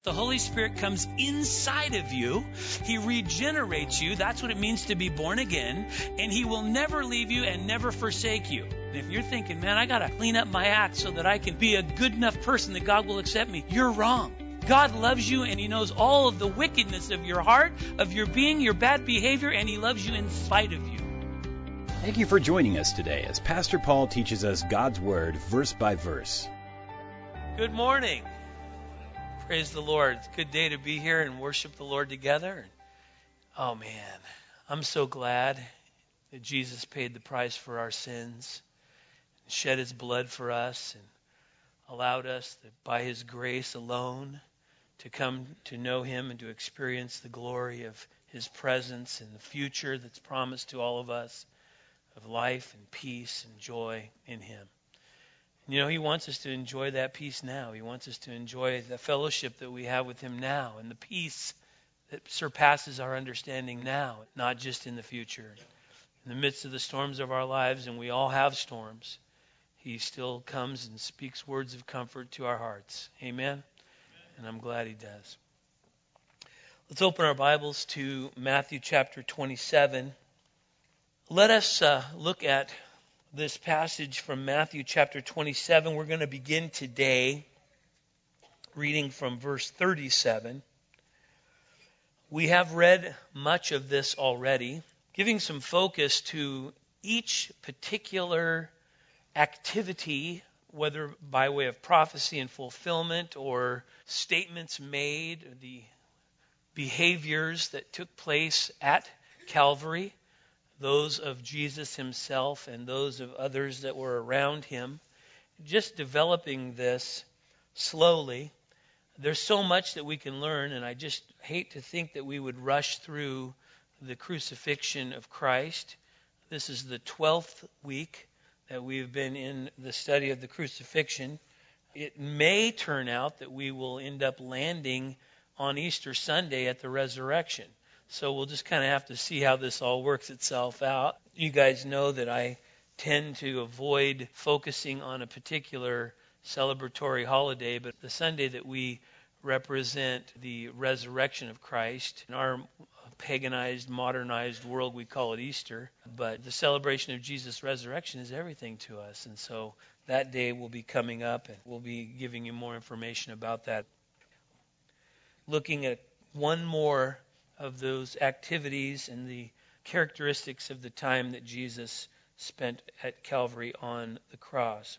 The Holy Spirit comes inside of you. He regenerates you. That's what it means to be born again. And He will never leave you and never forsake you. And if you're thinking, man, I got to clean up my act so that I can be a good enough person that God will accept me, you're wrong. God loves you, and He knows all of the wickedness of your heart, of your being, your bad behavior, and He loves you in spite of you. Thank you for joining us today as Pastor Paul teaches us God's Word verse by verse. Good morning. Praise the Lord. It's a good day to be here and worship the Lord together. Oh man, I'm so glad that Jesus paid the price for our sins, shed His blood for us, and allowed us that by His grace alone to come to know Him and to experience the glory of His presence and the future that's promised to all of us of life and peace and joy in Him. You know, He wants us to enjoy that peace now. He wants us to enjoy the fellowship that we have with Him now and the peace that surpasses our understanding now, not just in the future. In the midst of the storms of our lives, and we all have storms, He still comes and speaks words of comfort to our hearts. Amen? And I'm glad He does. Let's open our Bibles to Matthew chapter 27. Let us look at this passage from Matthew chapter 27. We're going to begin today reading from verse 37. We have read much of this already, giving some focus to each particular activity, whether by way of prophecy and fulfillment or statements made, the behaviors that took place at Calvary, those of Jesus Himself and those of others that were around Him. Just developing this slowly. There's so much that we can learn, and I just hate to think that we would rush through the crucifixion of Christ. This is the 12th week that we've been in the study of the crucifixion. It may turn out that we will end up landing on Easter Sunday at the resurrection. So we'll just kind of have to see how this all works itself out. You guys know that I tend to avoid focusing on a particular celebratory holiday, but the Sunday that we represent the resurrection of Christ, in our paganized, modernized world, we call it Easter. But the celebration of Jesus' resurrection is everything to us. And so that day will be coming up, and we'll be giving you more information about that. Looking at one more of those activities and the characteristics of the time that Jesus spent at Calvary on the cross.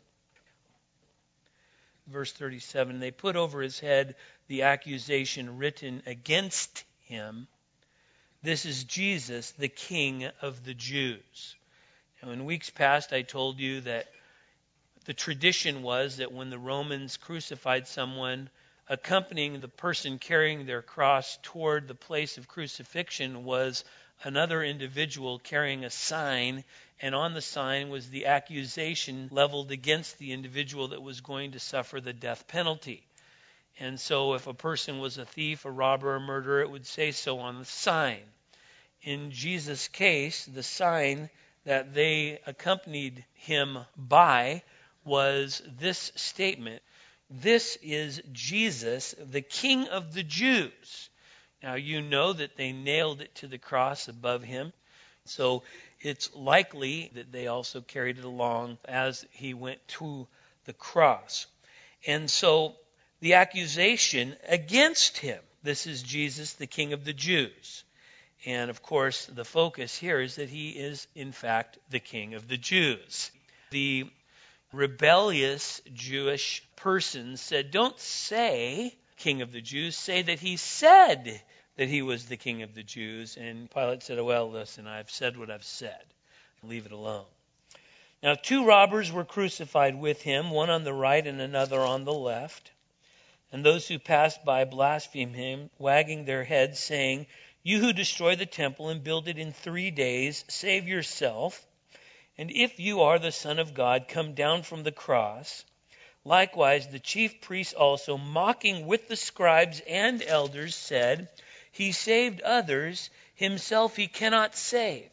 Verse 37, they put over His head the accusation written against Him. This is Jesus, the King of the Jews. Now, in weeks past, I told you that the tradition was that when the Romans crucified someone, accompanying the person carrying their cross toward the place of crucifixion was another individual carrying a sign, and on the sign was the accusation leveled against the individual that was going to suffer the death penalty. And so if a person was a thief, a robber, a murderer, it would say so on the sign. In Jesus' case, the sign that they accompanied Him by was this statement: "This is Jesus, the King of the Jews." Now, you know that they nailed it to the cross above Him. So it's likely that they also carried it along as He went to the cross. And so the accusation against Him, this is Jesus, the King of the Jews. And of course, the focus here is that He is, in fact, the King of the Jews. The rebellious Jewish person said, don't say King of the Jews, say that He said that He was the King of the Jews. And Pilate said, well, listen, I've said what I've said. Leave it alone. Now, 2 robbers were crucified with Him, one on the right and another on the left. And those who passed by blasphemed Him, wagging their heads, saying, "You who destroy the temple and build it in 3 days, save yourself. And if you are the Son of God, come down from the cross." Likewise, the chief priests also, mocking with the scribes and elders, said, "He saved others, Himself He cannot save.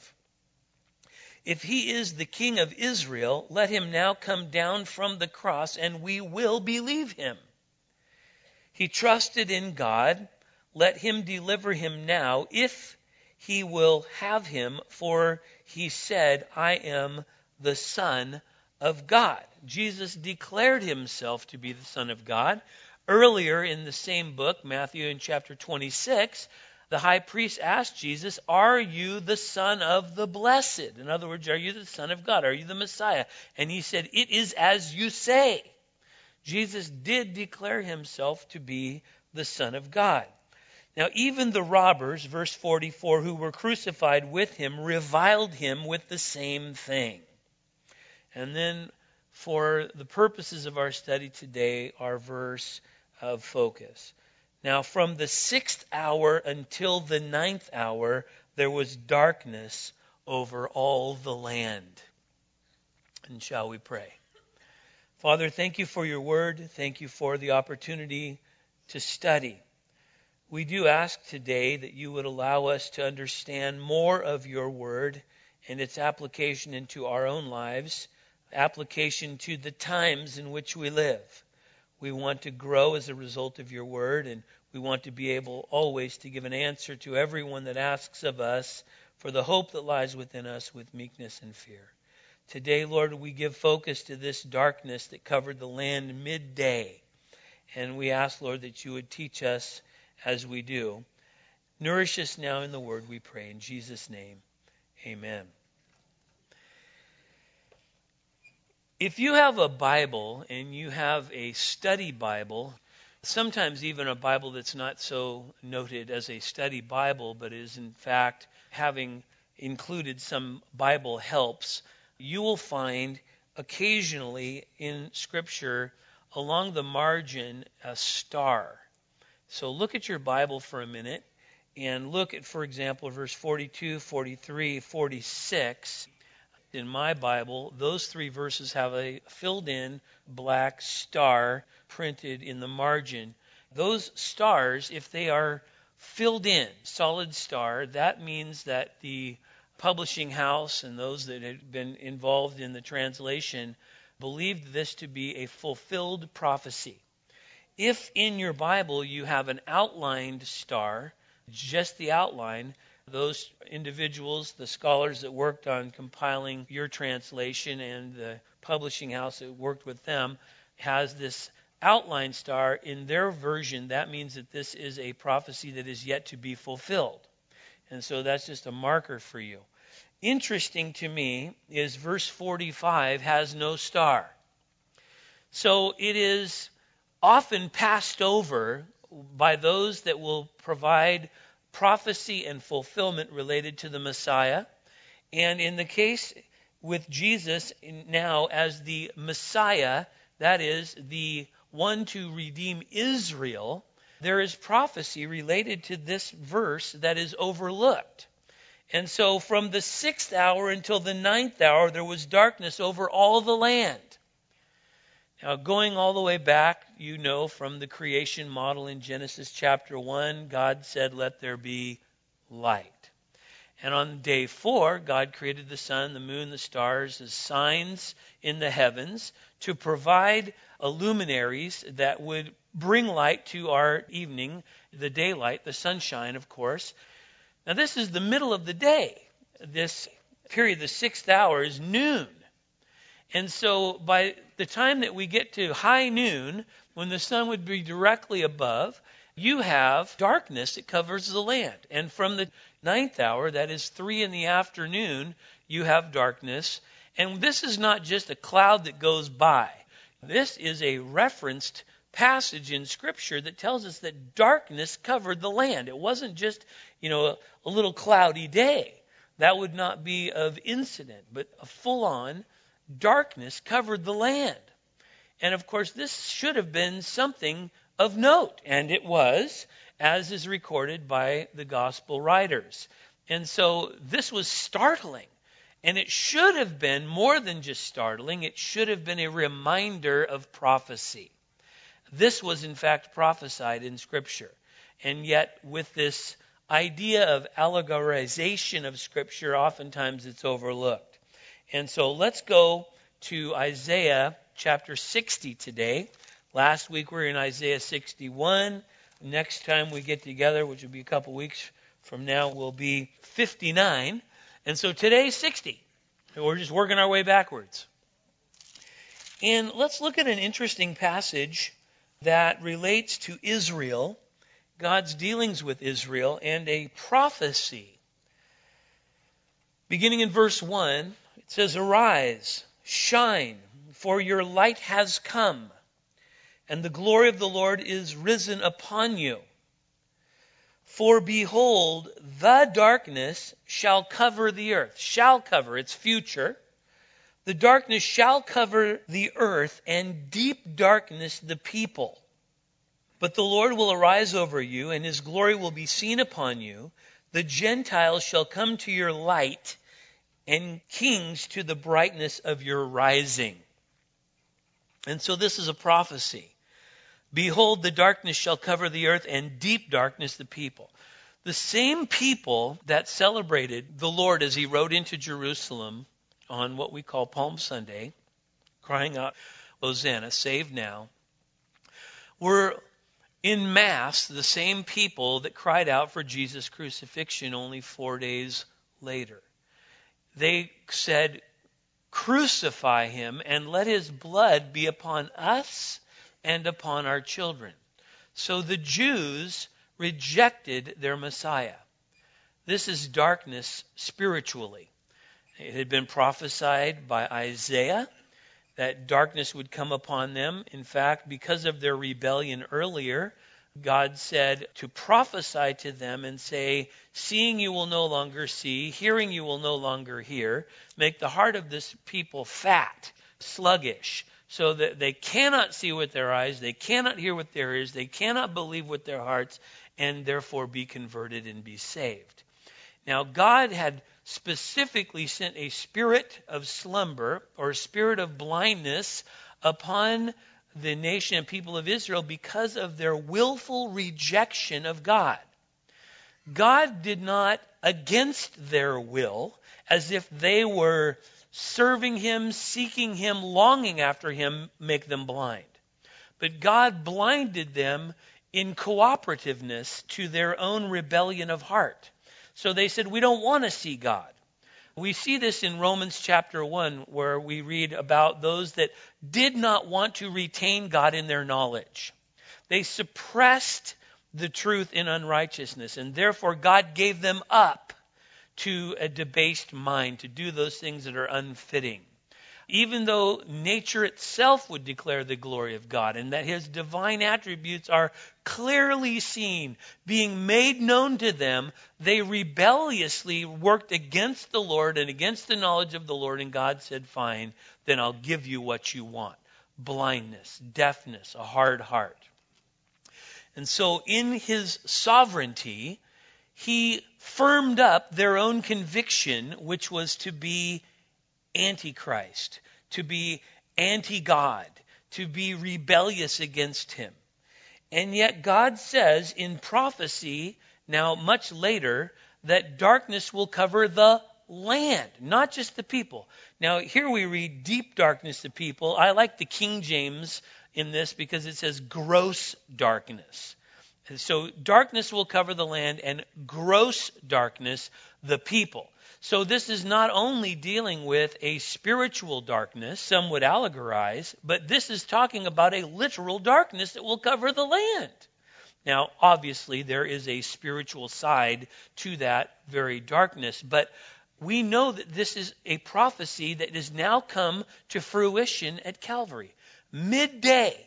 If He is the King of Israel, let Him now come down from the cross, and we will believe Him." He trusted in God. Let him deliver him now, if he will have him, for he said, I am the Son of God. Jesus declared himself to be the Son of God. Earlier in the same book, Matthew in chapter 26, the high priest asked Jesus, are you the Son of the Blessed? In other words, are you the Son of God? Are you the Messiah? And he said, it is as you say. Jesus did declare himself to be the Son of God. Now, even the robbers, verse 44, who were crucified with him, reviled him with the same thing. And then, for the purposes of our study today, our verse of focus. Now, from the 6th hour until the 9th hour, there was darkness over all the land. And shall we pray? Father, thank you for your word. Thank you for the opportunity to study. We do ask today that you would allow us to understand more of your word and its application into our own lives, application to the times in which we live. We want to grow as a result of your word, and we want to be able always to give an answer to everyone that asks of us for the hope that lies within us with meekness and fear. Today, Lord, we give focus to this darkness that covered the land midday. And we ask, Lord, that you would teach us as we do. Nourish us now in the word, we pray. In Jesus' name, amen. If you have a Bible and you have a study Bible, sometimes even a Bible that's not so noted as a study Bible, but is in fact having included some Bible helps, you will find occasionally in Scripture along the margin a star. So look at your Bible for a minute and look at, for example, verse 42, 43, 46. In my Bible, those three verses have a filled-in black star printed in the margin. Those stars, if they are filled in, solid star, that means that the publishing house and those that had been involved in the translation believed this to be a fulfilled prophecy. If in your Bible you have an outlined star, just the outline, those individuals, the scholars that worked on compiling your translation and the publishing house that worked with them, has this outline star in their version. That means that this is a prophecy that is yet to be fulfilled. And so that's just a marker for you. Interesting to me is verse 45 has no star. So it is often passed over by those that will provide prophecy and fulfillment related to the Messiah. And in the case with Jesus now as the Messiah, that is the one to redeem Israel, there is prophecy related to this verse that is overlooked. And so from the 6th hour until the 9th hour, there was darkness over all the land. Now, going all the way back, you know, from the creation model in Genesis chapter 1, God said, let there be light. And on day 4, God created the sun, the moon, the stars as signs in the heavens to provide luminaries that would bring light to our evening, the daylight, the sunshine, of course. Now, this is the middle of the day. This period, the 6th hour, is noon. And so by the time that we get to high noon, when the sun would be directly above, you have darkness that covers the land. And from the 9th hour, that is 3 in the afternoon, you have darkness. And this is not just a cloud that goes by. This is a referenced passage in Scripture that tells us that darkness covered the land. It wasn't just, a little cloudy day. That would not be of incident, but a full-on darkness covered the land. And of course, this should have been something of note, and it was, as is recorded by the gospel writers. And so this was startling. And it should have been more than just startling. It should have been a reminder of prophecy. This was in fact prophesied in Scripture. And yet with this idea of allegorization of Scripture, oftentimes it's overlooked. And so let's go to Isaiah chapter 60 today. Last week we were in Isaiah 61. Next time we get together, which will be a couple weeks from now, will be 59. And so today's 60. We're just working our way backwards. And let's look at an interesting passage that relates to Israel, God's dealings with Israel, and a prophecy. Beginning in verse 1, it says, "Arise, shine, for your light has come, and the glory of the Lord is risen upon you. For behold, the darkness shall cover the earth." Shall cover, it's future. "The darkness shall cover the earth, and deep darkness the people. But the Lord will arise over you, and his glory will be seen upon you. The Gentiles shall come to your light, and kings to the brightness of your rising." And so this is a prophecy. Behold, the darkness shall cover the earth, and deep darkness the people. The same people that celebrated the Lord as he rode into Jerusalem on what we call Palm Sunday, crying out, "Hosanna, save now," were in mass the same people that cried out for Jesus' crucifixion only 4 days later. They said, "Crucify him and let his blood be upon us and upon our children." So the Jews rejected their Messiah. This is darkness spiritually. It had been prophesied by Isaiah that darkness would come upon them. In fact, because of their rebellion earlier, God said to prophesy to them and say, "Seeing you will no longer see, hearing you will no longer hear, make the heart of this people fat, sluggish, so that they cannot see with their eyes, they cannot hear with their ears, they cannot believe with their hearts, and therefore be converted and be saved." Now, God had specifically sent a spirit of slumber or spirit of blindness upon the nation and people of Israel because of their willful rejection of God. God did not, against their will, as if they were serving him, seeking him, longing after him, make them blind. But God blinded them in cooperativeness to their own rebellion of heart. So they said, "We don't want to see God." We see this in Romans chapter 1, where we read about those that did not want to retain God in their knowledge. They suppressed the truth in unrighteousness, and therefore God gave them up to a debased mind to do those things that are unfitting. Even though nature itself would declare the glory of God and that his divine attributes are clearly seen, being made known to them, they rebelliously worked against the Lord and against the knowledge of the Lord, and God said, "Fine, then I'll give you what you want." Blindness, deafness, a hard heart. And so in his sovereignty, he firmed up their own conviction, which was to be antichrist, to be anti-God, to be rebellious against him. And yet God says in prophecy, now much later, that darkness will cover the land, not just the people. Now here we read deep darkness the people. I like the King James in this because it says gross darkness. And so darkness will cover the land and gross darkness the people. So this is not only dealing with a spiritual darkness, some would allegorize, but this is talking about a literal darkness that will cover the land. Now, obviously, there is a spiritual side to that very darkness, but we know that this is a prophecy that has now come to fruition at Calvary. Midday,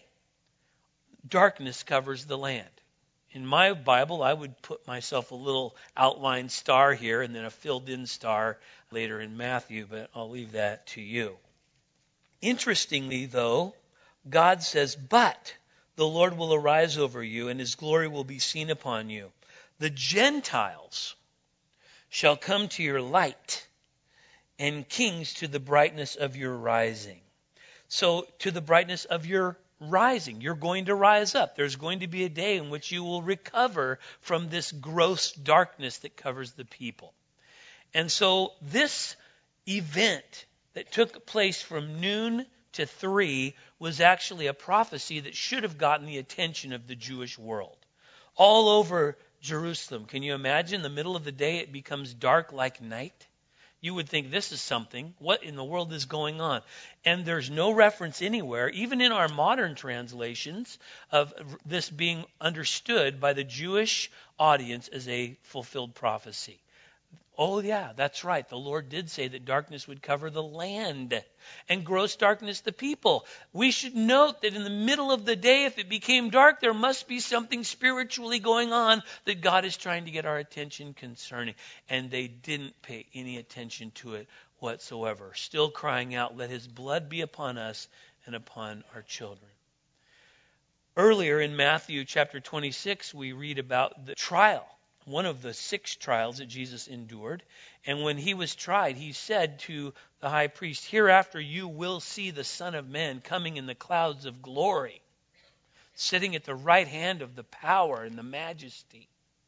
darkness covers the land. In my Bible, I would put myself a little outline star here and then a filled-in star later in Matthew, but I'll leave that to you. Interestingly, though, God says, "But the Lord will arise over you, and his glory will be seen upon you. The Gentiles shall come to your light, and kings to the brightness of your rising." So, to the brightness of your rising. You're going to rise up. There's going to be a day in which you will recover from this gross darkness that covers the people. And so this event that took place from noon to 3 was actually a prophecy that should have gotten the attention of the Jewish world. All over Jerusalem, can you imagine? In the middle of the day, it becomes dark like night. You would think, this is something. What in the world is going on? And there's no reference anywhere, even in our modern translations, of this being understood by the Jewish audience as a fulfilled prophecy. Oh, yeah, that's right. The Lord did say that darkness would cover the land and gross darkness the people. We should note that in the middle of the day, if it became dark, there must be something spiritually going on that God is trying to get our attention concerning. And they didn't pay any attention to it whatsoever. Still crying out, let his blood be upon us and upon our children. Earlier in Matthew chapter 26, we read about the trial. One of the 6 trials that Jesus endured. And when he was tried, he said to the high priest, hereafter you will see the Son of Man coming in the clouds of glory, sitting at the right hand of the power and the majesty.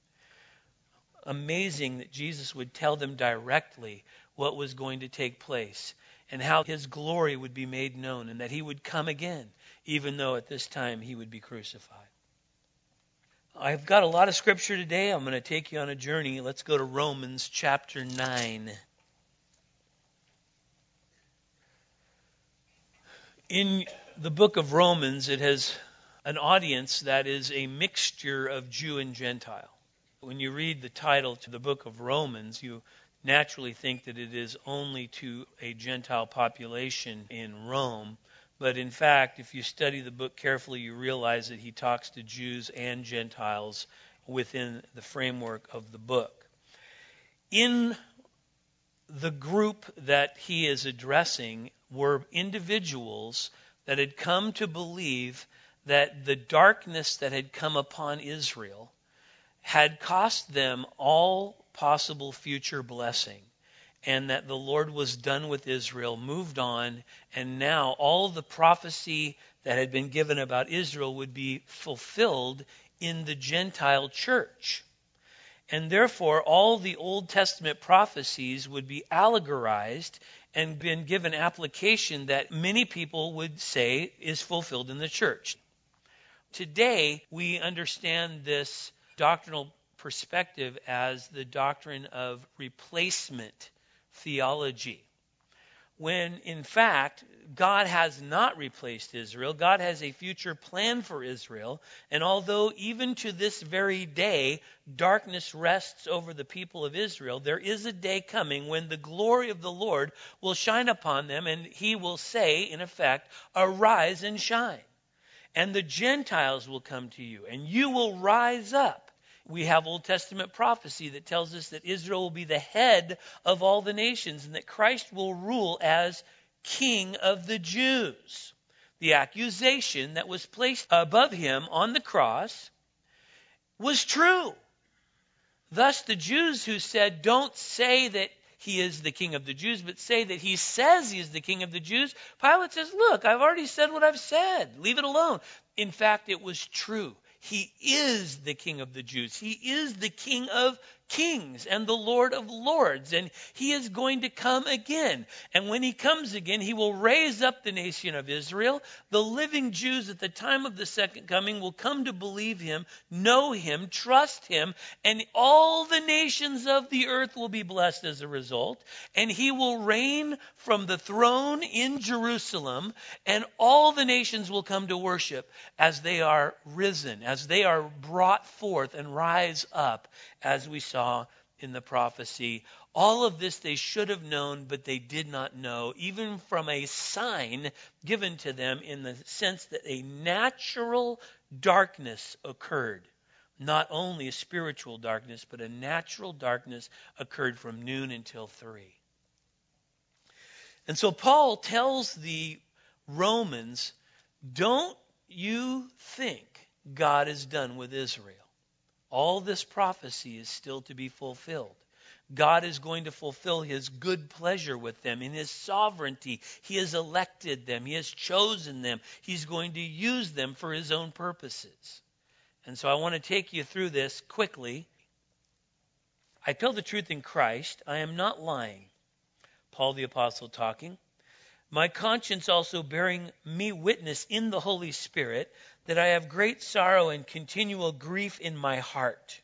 Amazing that Jesus would tell them directly what was going to take place and how his glory would be made known and that he would come again, even though at this time he would be crucified. I've got a lot of scripture today. I'm going to take you on a journey. Let's go to Romans chapter 9. In the book of Romans, it has an audience that is a mixture of Jew and Gentile. When you read the title to the book of Romans, you naturally think that it is only to a Gentile population in Rome. But in fact, if you study the book carefully, you realize that he talks to Jews and Gentiles within the framework of the book. In the group that he is addressing were individuals that had come to believe that the darkness that had come upon Israel had cost them all possible future blessing. And that the Lord was done with Israel, moved on, and now all the prophecy that had been given about Israel would be fulfilled in the Gentile church. And therefore, all the Old Testament prophecies would be allegorized and been given application that many people would say is fulfilled in the church. Today, we understand this doctrinal perspective as the doctrine of replacement theology. When in fact, God has not replaced Israel. God has a future plan for Israel. And although even to this very day, darkness rests over the people of Israel, there is a day coming when the glory of the Lord will shine upon them and he will say, in effect, arise and shine. And the Gentiles will come to you and you will rise up. We have Old Testament prophecy that tells us that Israel will be the head of all the nations and that Christ will rule as King of the Jews. The accusation that was placed above him on the cross was true. Thus the Jews who said, don't say that he is the King of the Jews, but say that he says he is the King of the Jews, Pilate says, look, I've already said what I've said. Leave it alone. In fact, it was true. He is the King of the Jews. He is the King of kings and the Lord of lords. And he is going to come again. And when he comes again, he will raise up the nation of Israel. The living Jews at the time of the second coming will come to believe him, know him, trust him. And all the nations of the earth will be blessed as a result. And he will reign from the throne in Jerusalem. And all the nations will come to worship as they are risen, as they are brought forth and rise up, as we saw in the prophecy. All of this they should have known, but they did not know, even from a sign given to them in the sense that a natural darkness occurred. Not only a spiritual darkness, but a natural darkness occurred from noon until 3. And so Paul tells the Romans, don't you think God is done with Israel? All this prophecy is still to be fulfilled. God is going to fulfill his good pleasure with them in his sovereignty. He has elected them. He has chosen them. He's going to use them for his own purposes. And so I want to take you through this quickly. I tell the truth in Christ. I am not lying. Paul the Apostle talking. My conscience also bearing me witness in the Holy Spirit that I have great sorrow and continual grief in my heart.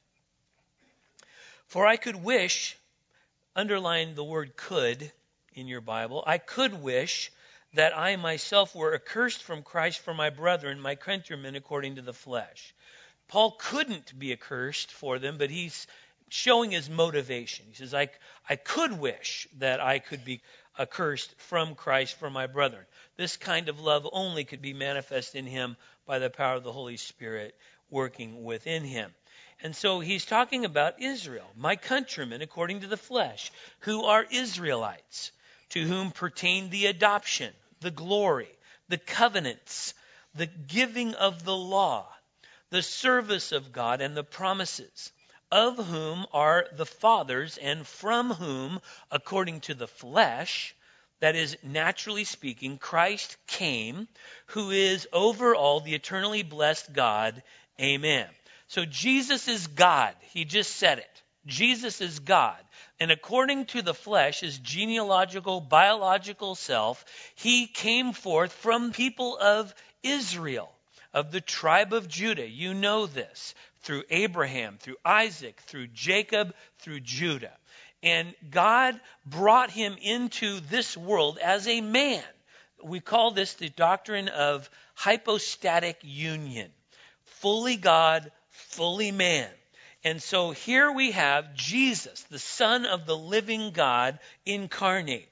For I could wish, underline the word could in your Bible, I could wish that I myself were accursed from Christ for my brethren, my countrymen, according to the flesh. Paul couldn't be accursed for them, but he's showing his motivation. He says, I could wish that I could be accursed from Christ for my brethren. This kind of love only could be manifest in him by the power of the Holy Spirit working within him. And so he's talking about Israel, my countrymen according to the flesh, who are Israelites, to whom pertain the adoption, the glory, the covenants, the giving of the law, the service of God, and the promises, of whom are the fathers, and from whom, according to the flesh, that is, naturally speaking, Christ came, who is over all the eternally blessed God. Amen. So Jesus is God. He just said it. Jesus is God. And according to the flesh, his genealogical, biological self, he came forth from people of Israel, of the tribe of Judah. You know this. Through Abraham, through Isaac, through Jacob, through Judah. And God brought him into this world as a man. We call this the doctrine of hypostatic union. Fully God, fully man. And so here we have Jesus, the Son of the living God, incarnate.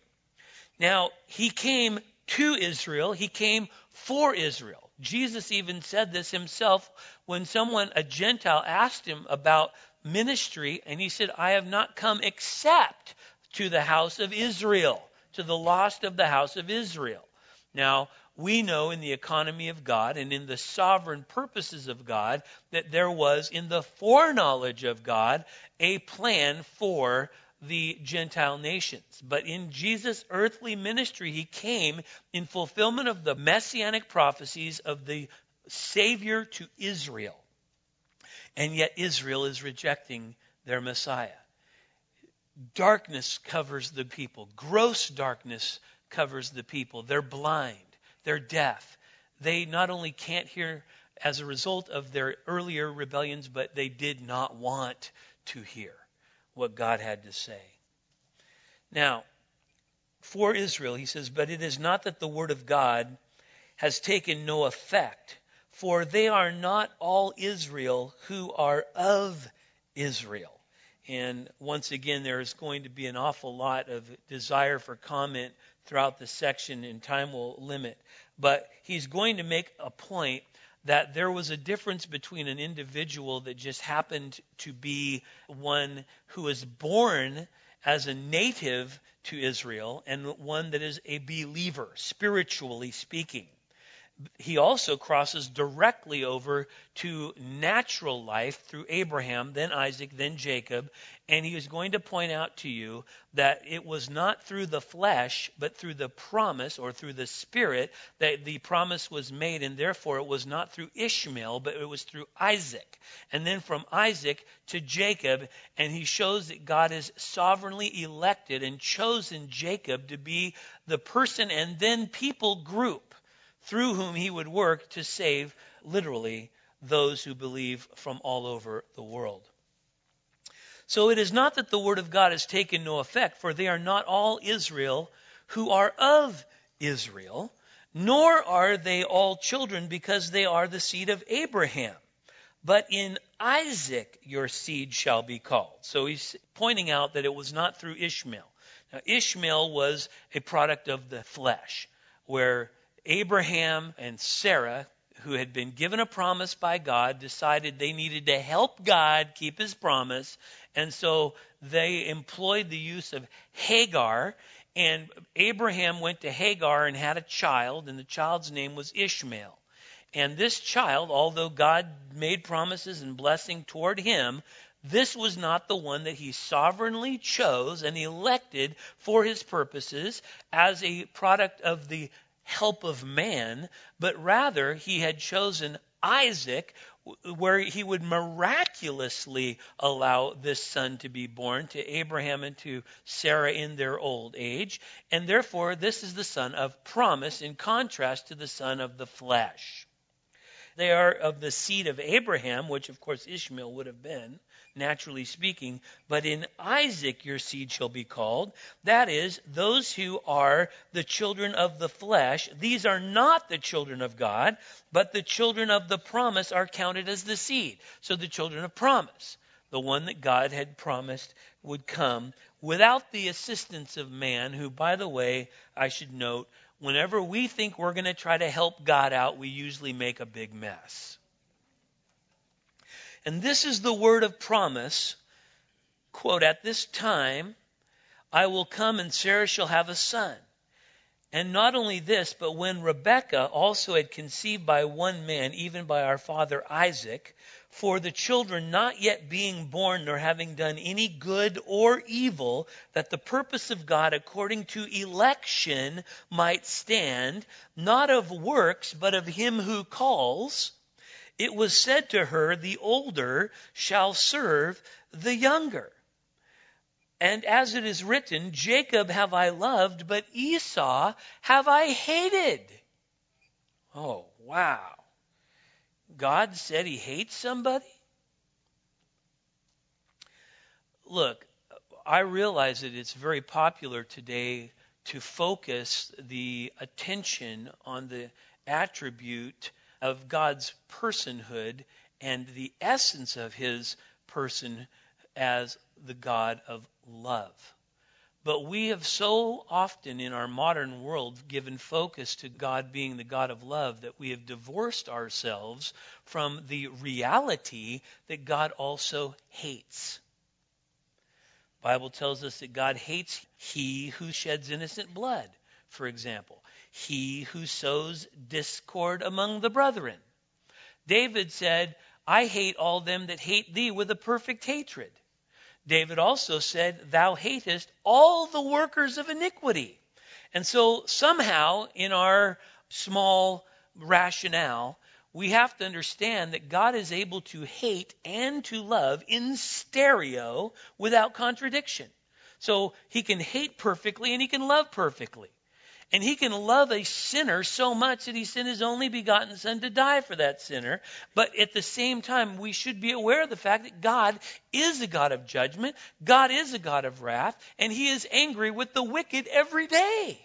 Now, he came to Israel. He came for Israel. Jesus even said this himself when a Gentile, asked him about ministry, and he said, I have not come except to the house of Israel, to the lost of the house of Israel. Now, we know in the economy of God and in the sovereign purposes of God that there was, in the foreknowledge of God, a plan for the Gentile nations. But in Jesus' earthly ministry, he came in fulfillment of the messianic prophecies of the Savior to Israel. And yet Israel is rejecting their Messiah. Darkness covers the people. Gross darkness covers the people. They're blind. They're deaf. They not only can't hear as a result of their earlier rebellions, but they did not want to hear what God had to say. Now, for Israel, he says, but it is not that the word of God has taken no effect, for they are not all Israel who are of Israel. And once again, there is going to be an awful lot of desire for comment throughout the section, and time will limit. But he's going to make a point that there was a difference between an individual that just happened to be one who was born as a native to Israel and one that is a believer, spiritually speaking. He also crosses directly over to natural life through Abraham, then Isaac, then Jacob. And he is going to point out to you that it was not through the flesh, but through the promise or through the Spirit that the promise was made. And therefore it was not through Ishmael, but it was through Isaac. And then from Isaac to Jacob. And he shows that God has sovereignly elected and chosen Jacob to be the person and then people group through whom he would work to save, literally, those who believe from all over the world. So it is not that the word of God has taken no effect, for they are not all Israel who are of Israel, nor are they all children because they are the seed of Abraham. But in Isaac your seed shall be called. So he's pointing out that it was not through Ishmael. Now, Ishmael was a product of the flesh, where Abraham and Sarah, who had been given a promise by God, decided they needed to help God keep his promise. And so they employed the use of Hagar. And Abraham went to Hagar and had a child, and the child's name was Ishmael. And this child, although God made promises and blessing toward him, this was not the one that he sovereignly chose and elected for his purposes as a product of the help of man, but rather he had chosen Isaac, where he would miraculously allow this son to be born to Abraham and to Sarah in their old age. And therefore, this is the son of promise in contrast to the son of the flesh. They are of the seed of Abraham, which of course Ishmael would have been, naturally speaking. But in Isaac your seed shall be called. That is, those who are the children of the flesh. These are not the children of God, but the children of the promise are counted as the seed. So the children of promise, the one that God had promised would come without the assistance of man, who, by the way, I should note, whenever we think we're going to try to help God out, we usually make a big mess. And this is the word of promise. Quote, "At this time I will come and Sarah shall have a son." And not only this, but when Rebekah also had conceived by one man, even by our father Isaac, for the children not yet being born nor having done any good or evil, that the purpose of God according to election might stand, not of works, but of him who calls, it was said to her, the older shall serve the younger. And as it is written, Jacob have I loved, but Esau have I hated. Oh, wow. God said he hates somebody? Look, I realize that it's very popular today to focus the attention on the attribute of God's personhood and the essence of his person as the God of love. But we have so often in our modern world given focus to God being the God of love that we have divorced ourselves from the reality that God also hates. The Bible tells us that God hates he who sheds innocent blood, for example. He who sows discord among the brethren. David said, I hate all them that hate thee with a perfect hatred. David also said, thou hatest all the workers of iniquity. And so somehow in our small rationale, we have to understand that God is able to hate and to love in stereo without contradiction. So he can hate perfectly and he can love perfectly. And he can love a sinner so much that he sent his only begotten son to die for that sinner. But at the same time, we should be aware of the fact that God is a God of judgment. God is a God of wrath. And he is angry with the wicked every day.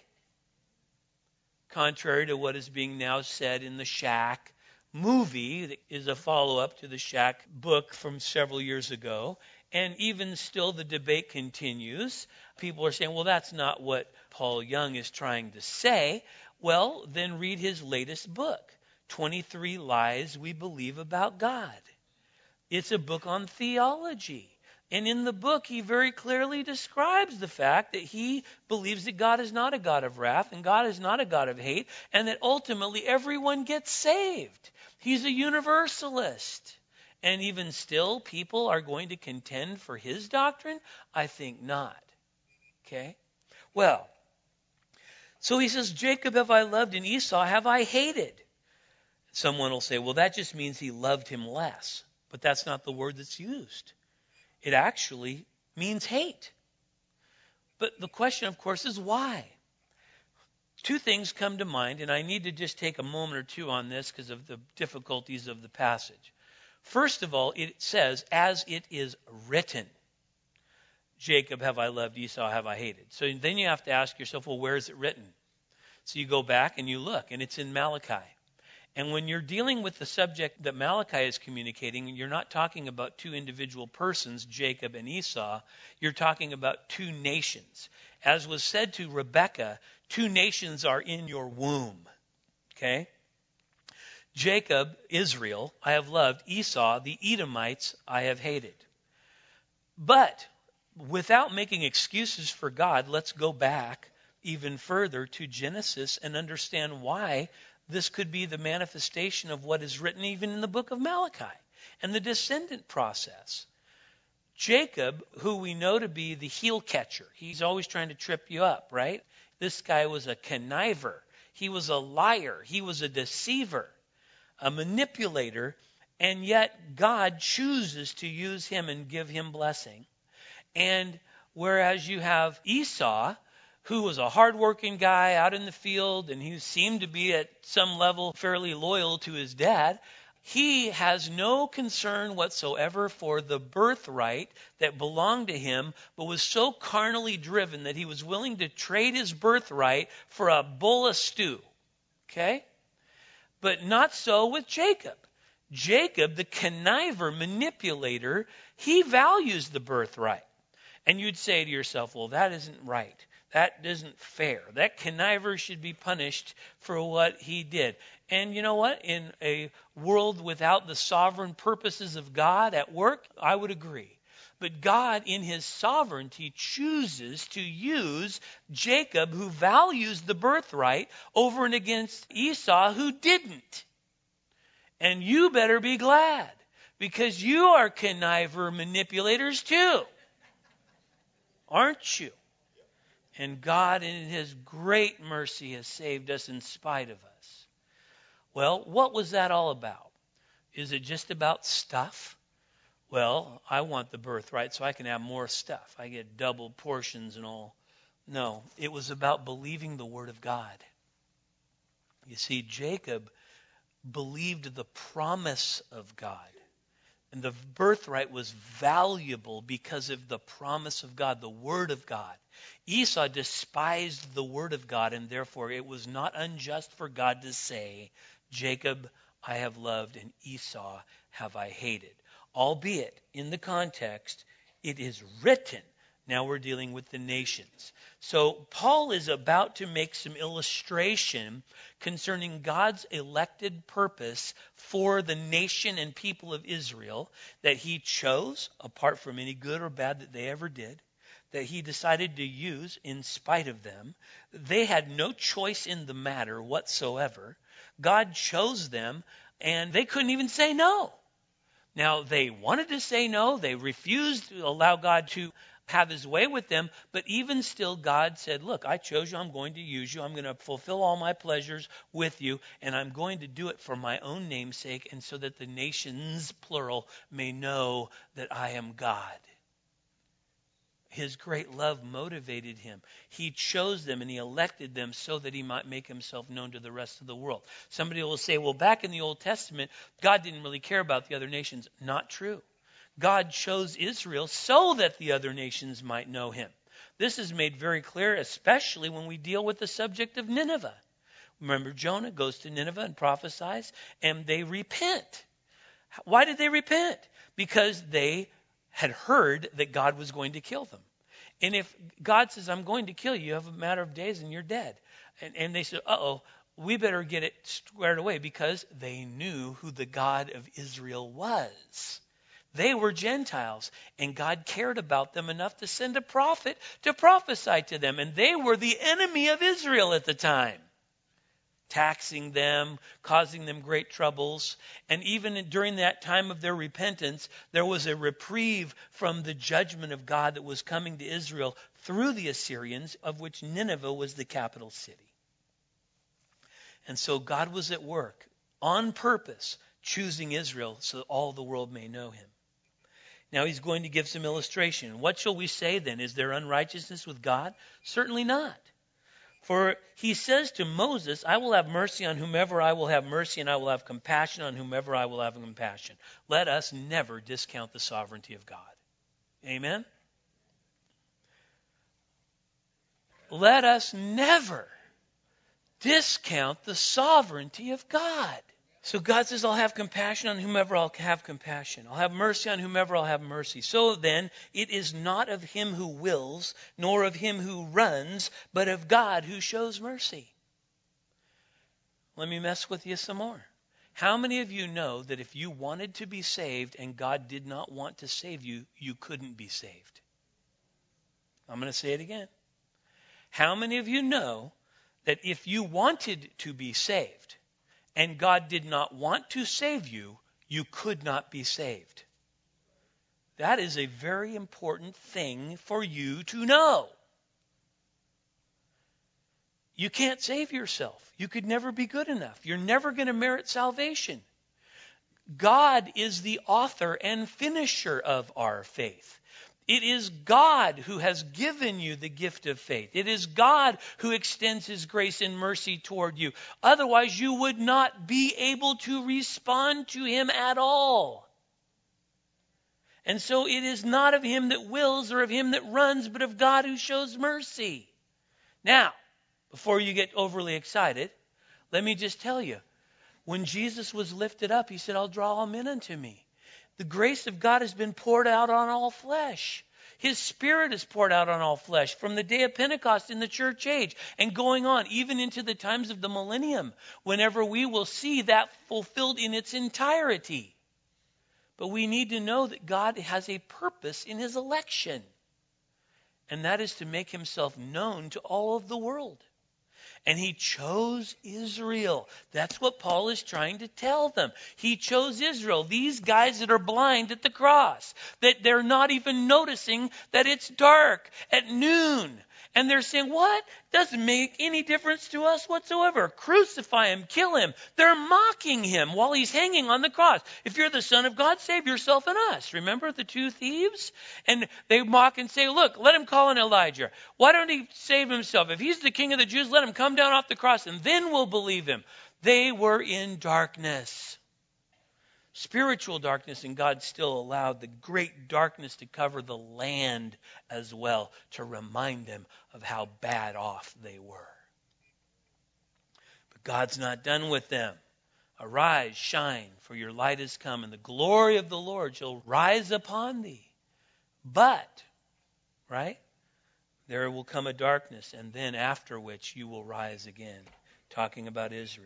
Contrary to what is being now said in the Shack movie, that is a follow-up to the Shack book from several years ago. And even still, the debate continues. People are saying, well, that's not what Paul Young is trying to say. Well, then read his latest book, 23 Lies We Believe About God. It's a book on theology. And in the book, he very clearly describes the fact that he believes that God is not a God of wrath and God is not a God of hate, and that ultimately everyone gets saved. He's a universalist. And even still, people are going to contend for his doctrine? I think not. Okay? Well, so he says, Jacob have I loved and Esau have I hated. Someone will say, well, that just means he loved him less. But that's not the word that's used. It actually means hate. But the question, of course, is why? Two things come to mind, and I need to just take a moment or two on this because of the difficulties of the passage. First of all, it says, as it is written, Jacob have I loved, Esau have I hated. So then you have to ask yourself, well, where is it written? So you go back and you look, and it's in Malachi. And when you're dealing with the subject that Malachi is communicating, you're not talking about two individual persons, Jacob and Esau. You're talking about two nations. As was said to Rebekah, two nations are in your womb. Okay? Jacob, Israel, I have loved. Esau, the Edomites, I have hated. But without making excuses for God, let's go back even further to Genesis and understand why this could be the manifestation of what is written even in the book of Malachi and the descendant process. Jacob, who we know to be the heel catcher, he's always trying to trip you up, right? This guy was a conniver. He was a liar. He was a deceiver, a manipulator. And yet God chooses to use him and give him blessing. And whereas you have Esau, who was a hardworking guy out in the field, and he seemed to be at some level fairly loyal to his dad, he has no concern whatsoever for the birthright that belonged to him, but was so carnally driven that he was willing to trade his birthright for a bowl of stew. Okay? But not so with Jacob. Jacob, the conniver, manipulator, he values the birthright. And you'd say to yourself, well, that isn't right. That isn't fair. That conniver should be punished for what he did. And you know what? In a world without the sovereign purposes of God at work, I would agree. But God, in his sovereignty, chooses to use Jacob, who values the birthright, over and against Esau, who didn't. And you better be glad, because you are conniver manipulators too. Aren't you? And God, in his great mercy, has saved us in spite of us. Well, what was that all about? Is it just about stuff? Well, I want the birthright so I can have more stuff. I get double portions and all. No, it was about believing the word of God. You see, Jacob believed the promise of God. And the birthright was valuable because of the promise of God, the word of God. Esau despised the word of God, and therefore it was not unjust for God to say, Jacob I have loved, and Esau have I hated. Albeit, in the context, it is written. Now we're dealing with the nations. So Paul is about to make some illustration concerning God's elected purpose for the nation and people of Israel that he chose, apart from any good or bad that they ever did, that he decided to use in spite of them. They had no choice in the matter whatsoever. God chose them, and they couldn't even say no. Now, they wanted to say no. They refused to allow God to have his way with them. But even still, God said, look, I chose you. I'm going to use you. I'm going to fulfill all my pleasures with you. And I'm going to do it for my own name's sake, and so that the nations, plural, may know that I am God. His great love motivated him. He chose them and he elected them so that he might make himself known to the rest of the world. Somebody will say, well, back in the Old Testament, God didn't really care about the other nations. Not true. God chose Israel so that the other nations might know him. This is made very clear, especially when we deal with the subject of Nineveh. Remember, Jonah goes to Nineveh and prophesies, and they repent. Why did they repent? Because they had heard that God was going to kill them. And if God says, I'm going to kill you, you have a matter of days and you're dead. And they said, we better get it squared away, because they knew who the God of Israel was. They were Gentiles, and God cared about them enough to send a prophet to prophesy to them. And they were the enemy of Israel at the time, taxing them, causing them great troubles. And even during that time of their repentance, there was a reprieve from the judgment of God that was coming to Israel through the Assyrians, of which Nineveh was the capital city. And so God was at work on purpose, choosing Israel so that all the world may know him. Now he's going to give some illustration. What shall we say then? Is there unrighteousness with God? Certainly not. For he says to Moses, I will have mercy on whomever I will have mercy, and I will have compassion on whomever I will have compassion. Let us never discount the sovereignty of God. Amen? Let us never discount the sovereignty of God. So God says, I'll have compassion on whomever I'll have compassion. I'll have mercy on whomever I'll have mercy. So then, it is not of him who wills, nor of him who runs, but of God who shows mercy. Let me mess with you some more. How many of you know that if you wanted to be saved and God did not want to save you, you couldn't be saved? I'm going to say it again. How many of you know that if you wanted to be saved and God did not want to save you, you could not be saved? That is a very important thing for you to know. You can't save yourself. You could never be good enough. You're never going to merit salvation. God is the author and finisher of our faith. It is God who has given you the gift of faith. It is God who extends his grace and mercy toward you. Otherwise, you would not be able to respond to him at all. And so it is not of him that wills or of him that runs, but of God who shows mercy. Now, before you get overly excited, let me just tell you, when Jesus was lifted up, he said, I'll draw all men unto me. The grace of God has been poured out on all flesh. His Spirit is poured out on all flesh from the day of Pentecost in the church age and going on even into the times of the millennium, whenever we will see that fulfilled in its entirety. But we need to know that God has a purpose in his election, and that is to make himself known to all of the world. And he chose Israel. That's what Paul is trying to tell them. He chose Israel, these guys that are blind at the cross, that they're not even noticing that it's dark at noon. And they're saying, what? Doesn't make any difference to us whatsoever. Crucify him, kill him. They're mocking him while he's hanging on the cross. If you're the Son of God, save yourself and us. Remember the two thieves? And they mock and say, look, let him call on Elijah. Why don't he save himself? If he's the King of the Jews, let him come down off the cross and then we'll believe him. They were in darkness. Spiritual darkness, and God still allowed the great darkness to cover the land as well to remind them of how bad off they were. But God's not done with them. Arise, shine, for your light has come, and the glory of the Lord shall rise upon thee. But, right, there will come a darkness, and then after which you will rise again. Talking about Israel.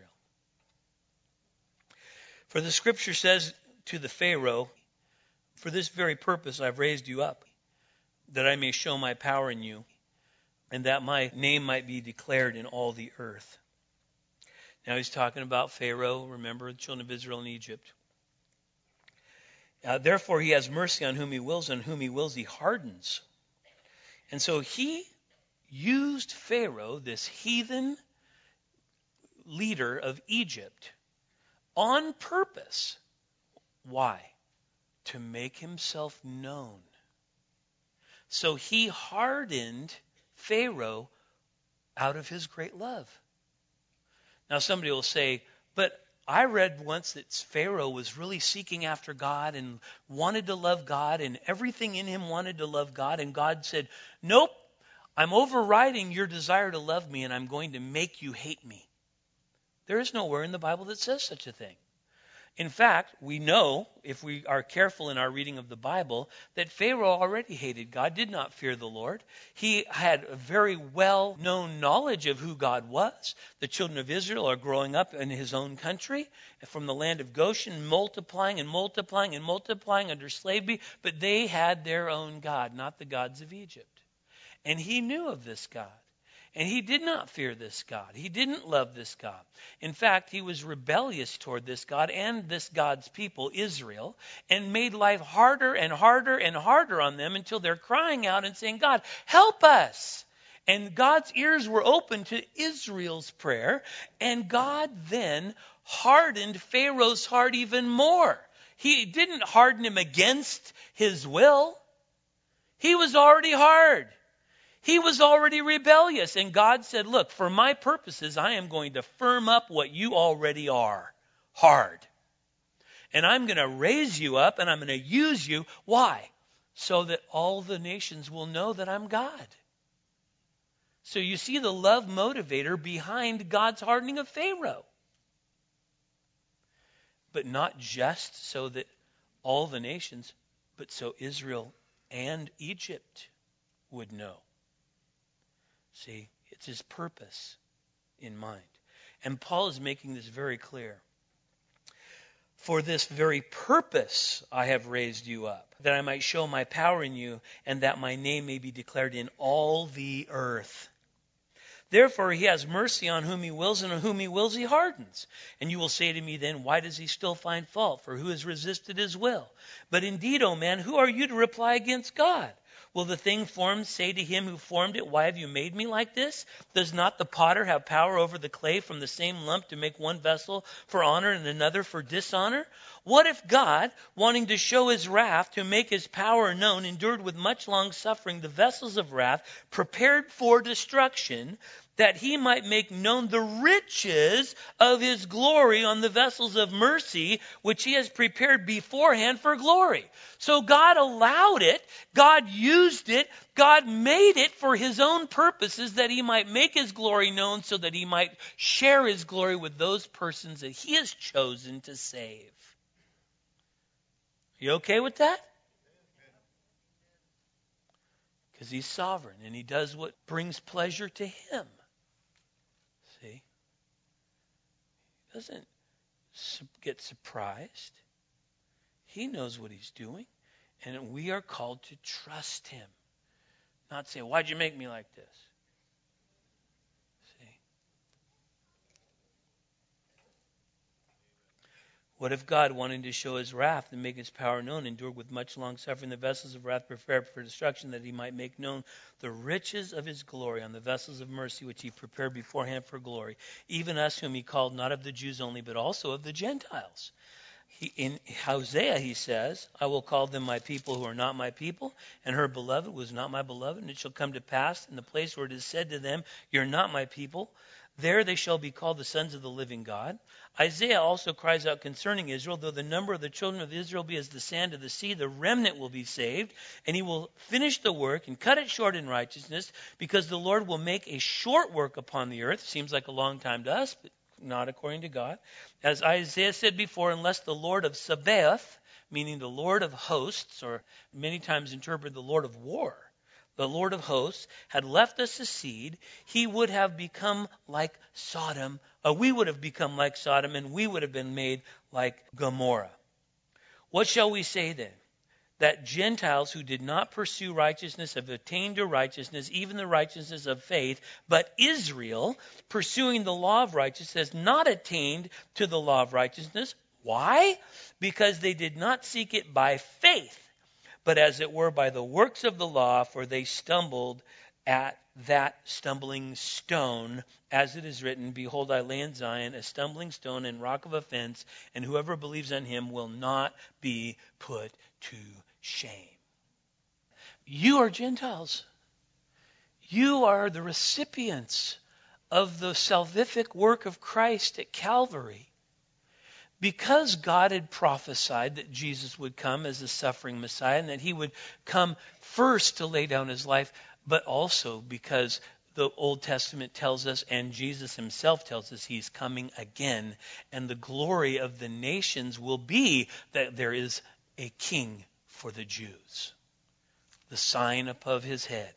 For the scripture says to the Pharaoh, for this very purpose I've raised you up, that I may show my power in you, and that my name might be declared in all the earth. Now he's talking about Pharaoh, remember the children of Israel in Egypt. Therefore he has mercy on whom he wills, and whom he wills he hardens. And so he used Pharaoh, this heathen leader of Egypt, on purpose. Why? To make himself known. So he hardened Pharaoh out of his great love. Now somebody will say, but I read once that Pharaoh was really seeking after God and wanted to love God, and everything in him wanted to love God, and God said, nope, I'm overriding your desire to love me, and I'm going to make you hate me. There is nowhere in the Bible that says such a thing. In fact, we know, if we are careful in our reading of the Bible, that Pharaoh already hated God, did not fear the Lord. He had a very well-known knowledge of who God was. The children of Israel are growing up in his own country, from the land of Goshen, multiplying and multiplying and multiplying under slavery, but they had their own God, not the gods of Egypt. And he knew of this God. And he did not fear this God. He didn't love this God. In fact, he was rebellious toward this God and this God's people, Israel, and made life harder and harder and harder on them until they're crying out and saying, God, help us. And God's ears were open to Israel's prayer, and God then hardened Pharaoh's heart even more. He didn't harden him against his will. He was already hard. He was already rebellious, and God said, look, for my purposes, I am going to firm up what you already are, hard. And I'm going to raise you up, and I'm going to use you. Why? So that all the nations will know that I'm God. So you see the love motivator behind God's hardening of Pharaoh. But not just so that all the nations, but so Israel and Egypt would know. See, it's his purpose in mind. And Paul is making this very clear. For this very purpose I have raised you up, that I might show my power in you, and that my name may be declared in all the earth. Therefore he has mercy on whom he wills, and on whom he wills he hardens. And you will say to me then, why does he still find fault? For who has resisted his will? But indeed, O man, who are you to reply against God? Will the thing formed say to him who formed it, why have you made me like this? Does not the potter have power over the clay from the same lump to make one vessel for honor and another for dishonor? What if God, wanting to show his wrath, to make his power known, endured with much long suffering the vessels of wrath prepared for destruction, that he might make known the riches of his glory on the vessels of mercy, which he has prepared beforehand for glory? So God allowed it, God used it, God made it for his own purposes, that he might make his glory known, so that he might share his glory with those persons that he has chosen to save. You okay with that? Because he's sovereign and he does what brings pleasure to him. See? He doesn't get surprised. He knows what he's doing. And we are called to trust him. Not say, why'd you make me like this? See? What if God, wanting to show his wrath and make his power known, endured with much long suffering the vessels of wrath prepared for destruction, that he might make known the riches of his glory on the vessels of mercy, which he prepared beforehand for glory, even us whom he called not of the Jews only, but also of the Gentiles? In Hosea, he says, I will call them my people who are not my people, and her beloved was not my beloved. And it shall come to pass in the place where it is said to them, you're not my people, there they shall be called the sons of the living God. Isaiah also cries out concerning Israel, though the number of the children of Israel be as the sand of the sea, the remnant will be saved, and he will finish the work and cut it short in righteousness, because the Lord will make a short work upon the earth. Seems like a long time to us, but not according to God. As Isaiah said before, unless the Lord of Sabaoth, meaning the Lord of hosts, or many times interpreted the Lord of war, the Lord of hosts, had left us a seed, he would have become like Sodom. We would have become like Sodom, and we would have been made like Gomorrah. What shall we say then? That Gentiles who did not pursue righteousness have attained to righteousness, even the righteousness of faith, but Israel, pursuing the law of righteousness, has not attained to the law of righteousness. Why? Because they did not seek it by faith, but as it were by the works of the law, for they stumbled at that stumbling stone, as it is written, behold, I lay in Zion a stumbling stone and rock of offense, and whoever believes on him will not be put to shame. You are Gentiles. You are the recipients of the salvific work of Christ at Calvary. Because God had prophesied that Jesus would come as a suffering Messiah and that he would come first to lay down his life, but also because the Old Testament tells us, and Jesus himself tells us, he's coming again. And the glory of the nations will be that there is a king for the Jews. The sign above his head,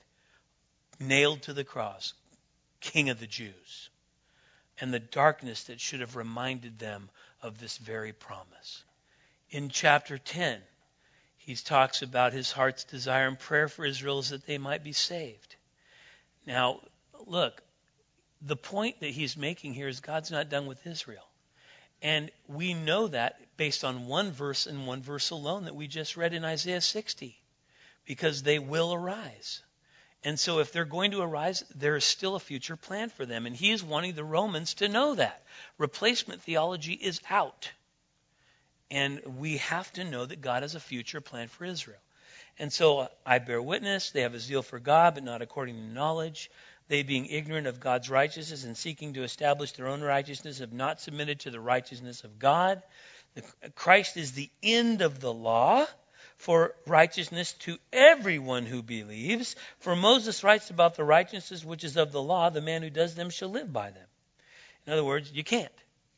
nailed to the cross, King of the Jews. And the darkness that should have reminded them of this very promise. In chapter 10, he talks about his heart's desire and prayer for Israel is that they might be saved. Now, look, the point that he's making here is God's not done with Israel. And we know that based on one verse and one verse alone that we just read in Isaiah 60. Because they will arise. And so if they're going to arise, there is still a future plan for them. And he is wanting the Romans to know that. Replacement theology is out. And we have to know that God has a future plan for Israel. And so I bear witness, they have a zeal for God, but not according to knowledge. They, being ignorant of God's righteousness and seeking to establish their own righteousness, have not submitted to the righteousness of God. Christ is the end of the law for righteousness to everyone who believes. For Moses writes about the righteousness which is of the law, the man who does them shall live by them. In other words, you can't.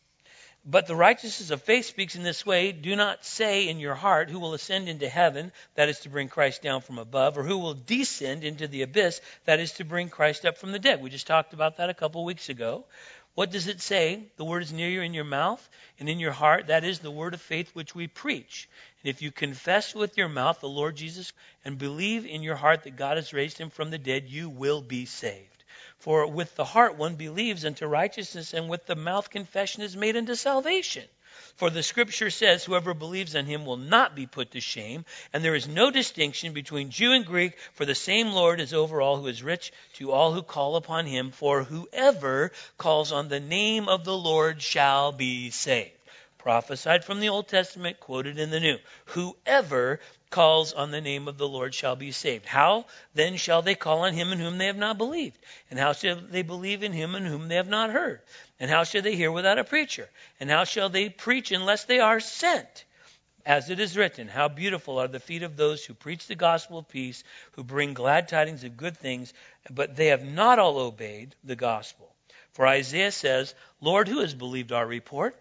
But the righteousness of faith speaks in this way, do not say in your heart, who will ascend into heaven, that is to bring Christ down from above, or who will descend into the abyss, that is to bring Christ up from the dead. We just talked about that a couple weeks ago. What does it say? The word is near you in your mouth and in your heart. That is the word of faith which we preach. And if you confess with your mouth the Lord Jesus and believe in your heart that God has raised him from the dead, you will be saved. For with the heart one believes unto righteousness, and with the mouth confession is made unto salvation. For the scripture says, whoever believes on him will not be put to shame, and there is no distinction between Jew and Greek, for the same Lord is over all, who is rich to all who call upon him. For whoever calls on the name of the Lord shall be saved. Prophesied from the Old Testament, quoted in the New. Whoever calls on the name of the Lord shall be saved. How then shall they call on him in whom they have not believed? And how shall they believe in him in whom they have not heard? And how shall they hear without a preacher? And how shall they preach unless they are sent? As it is written, how beautiful are the feet of those who preach the gospel of peace, who bring glad tidings of good things, but they have not all obeyed the gospel. For Isaiah says, Lord, who has believed our report?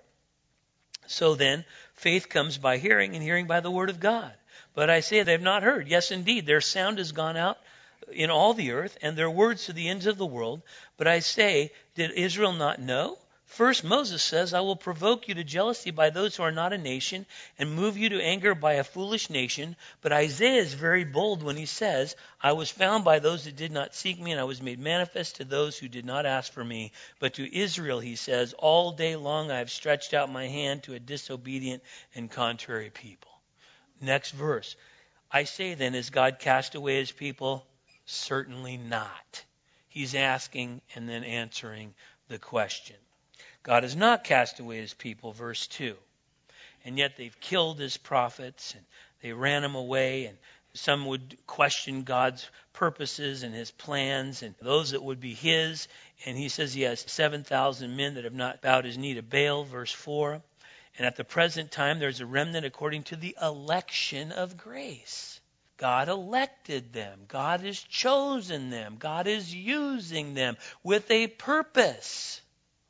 So then, faith comes by hearing, and hearing by the word of God. But I say they have not heard. Yes, indeed, their sound has gone out in all the earth, and their words to the ends of the world. But I say, did Israel not know? First, Moses says, I will provoke you to jealousy by those who are not a nation, and move you to anger by a foolish nation. But Isaiah is very bold when he says, I was found by those that did not seek me, and I was made manifest to those who did not ask for me. But to Israel, he says, all day long I have stretched out my hand to a disobedient and contrary people. Next verse. I say then, is God cast away his people? Certainly not. He's asking and then answering the question. God has not cast away his people, verse 2. And yet they've killed his prophets, and they ran them away, and some would question God's purposes and his plans, and those that would be his. And he says he has 7,000 men that have not bowed his knee to Baal, verse 4. And at the present time, there's a remnant according to the election of grace. God elected them. God has chosen them. God is using them with a purpose.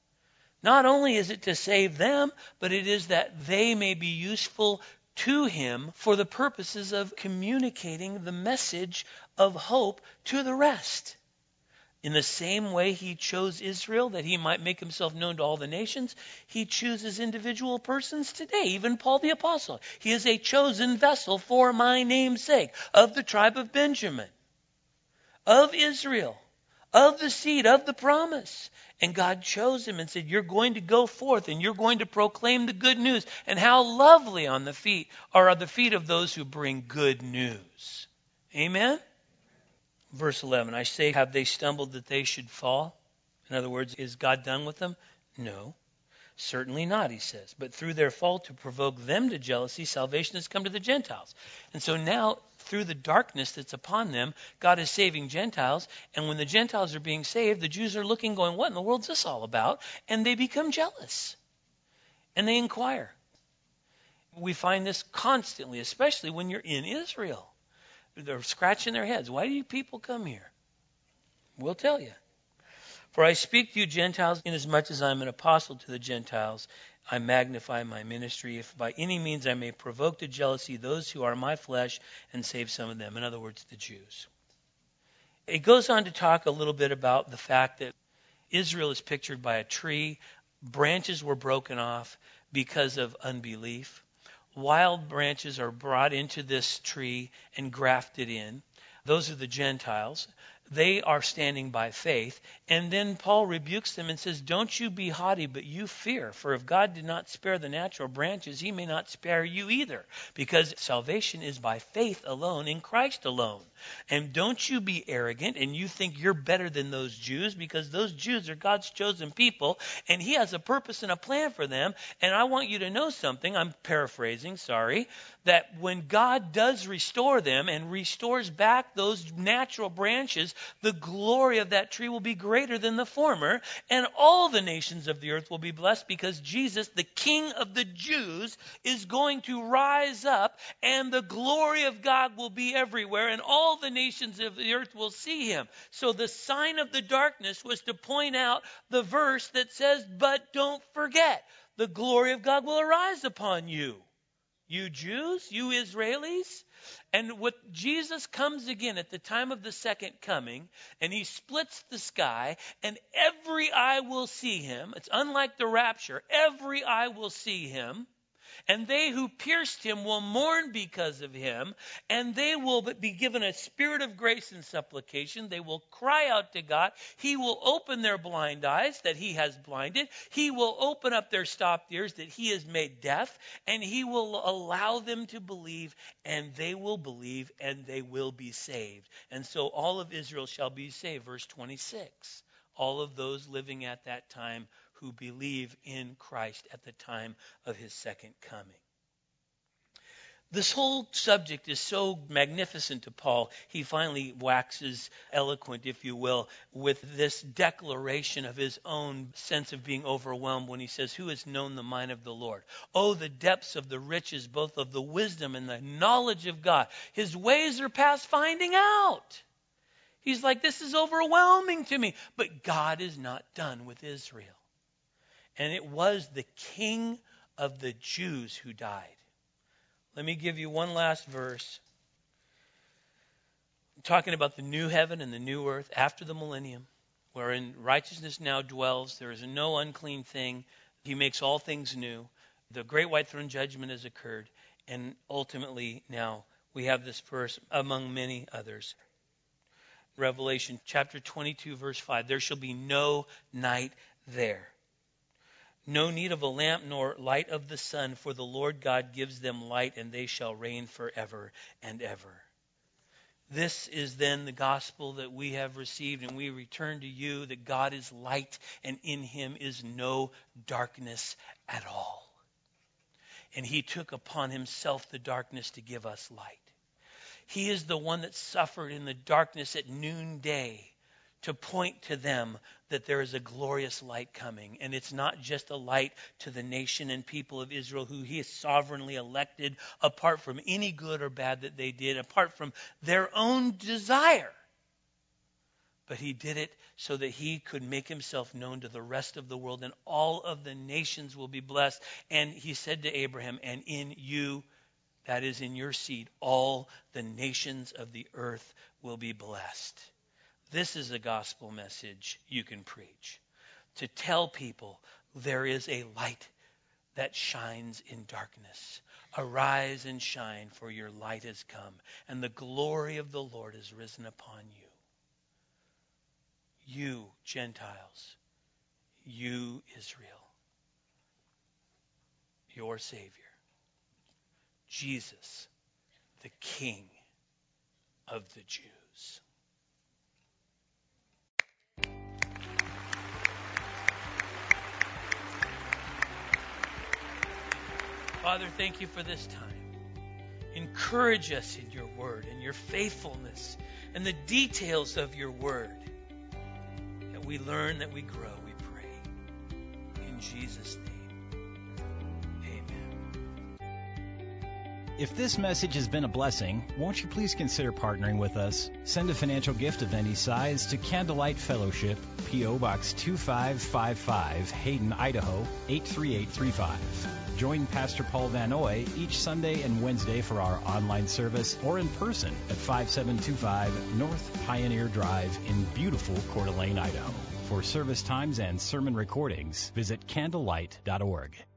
Not only is it to save them, but it is that they may be useful to him for the purposes of communicating the message of hope to the rest. In the same way he chose Israel that he might make himself known to all the nations, he chooses individual persons today, even Paul the Apostle. He is a chosen vessel for my name's sake, of the tribe of Benjamin, of Israel, of the seed, of the promise. And God chose him and said, you're going to go forth and you're going to proclaim the good news. And how lovely are the feet of those who bring good news. Amen? Verse 11, I say, have they stumbled that they should fall? In other words, is God done with them? No, certainly not, he says. But through their fall to provoke them to jealousy, salvation has come to the Gentiles. And so now, through the darkness that's upon them, God is saving Gentiles. And when the Gentiles are being saved, the Jews are looking, going, what in the world is this all about? And they become jealous. And they inquire. We find this constantly, especially when you're in Israel. They're scratching their heads. Why do you people come here? We'll tell you. For I speak to you Gentiles, inasmuch as I am an apostle to the Gentiles, I magnify my ministry, if by any means I may provoke to jealousy those who are my flesh and save some of them. In other words, the Jews. It goes on to talk a little bit about the fact that Israel is pictured by a tree. Branches were broken off because of unbelief. Wild branches are brought into this tree and grafted in. Those are the Gentiles. They are standing by faith. And then Paul rebukes them and says, don't you be haughty, but you fear. For if God did not spare the natural branches, he may not spare you either. Because salvation is by faith alone, in Christ alone. And don't you be arrogant and you think you're better than those Jews, because those Jews are God's chosen people and he has a purpose and a plan for them. And I want you to know something, I'm paraphrasing, sorry, that when God does restore them and restores back those natural branches, the glory of that tree will be greater than the former, and all the nations of the earth will be blessed, because Jesus, the King of the Jews, is going to rise up, and the glory of God will be everywhere, and all the nations of the earth will see him. So the sign of the darkness was to point out the verse that says, but don't forget, the glory of God will arise upon you. You Jews, you Israelis. And what Jesus comes again at the time of the second coming, and he splits the sky, and every eye will see him. It's unlike the rapture. Every eye will see him. And they who pierced him will mourn because of him, and they will be given a spirit of grace and supplication. They will cry out to God. He will open their blind eyes that he has blinded. He will open up their stopped ears that he has made deaf, and he will allow them to believe, and they will believe, and they will be saved. And so all of Israel shall be saved. Verse 26. All of those living at that time who believe in Christ at the time of his second coming. This whole subject is so magnificent to Paul, he finally waxes eloquent, if you will, with this declaration of his own sense of being overwhelmed when he says, "Who has known the mind of the Lord? Oh, the depths of the riches, both of the wisdom and the knowledge of God. His ways are past finding out." He's like, this is overwhelming to me. But God is not done with Israel. And it was the King of the Jews who died. Let me give you one last verse. I'm talking about the new heaven and the new earth after the millennium, wherein righteousness now dwells. There is no unclean thing. He makes all things new. The great white throne judgment has occurred. And ultimately now we have this verse among many others. Revelation chapter 22, verse 5. There shall be no night there. No need of a lamp nor light of the sun, for the Lord God gives them light, and they shall reign forever and ever. This is then the gospel that we have received, and we return to you that God is light, and in him is no darkness at all. And he took upon himself the darkness to give us light. He is the one that suffered in the darkness at noonday to point to them that there is a glorious light coming. And it's not just a light to the nation and people of Israel who he has sovereignly elected apart from any good or bad that they did, apart from their own desire. But he did it so that he could make himself known to the rest of the world, and all of the nations will be blessed. And he said to Abraham, and in you, that is in your seed, all the nations of the earth will be blessed. This is a gospel message you can preach. To tell people there is a light that shines in darkness. Arise and shine, for your light has come, and the glory of the Lord is risen upon you. You, Gentiles, you, Israel, your Savior. Jesus, the King of the Jews. Father, thank you for this time. Encourage us in your word and your faithfulness and the details of your word. That we learn, that we grow, we pray. In Jesus' name. If this message has been a blessing, won't you please consider partnering with us? Send a financial gift of any size to Candlelight Fellowship, P.O. Box 2555, Hayden, Idaho 83835. Join Pastor Paul Van Oy each Sunday and Wednesday for our online service or in person at 5725 North Pioneer Drive in beautiful Coeur d'Alene, Idaho. For service times and sermon recordings, visit candlelight.org.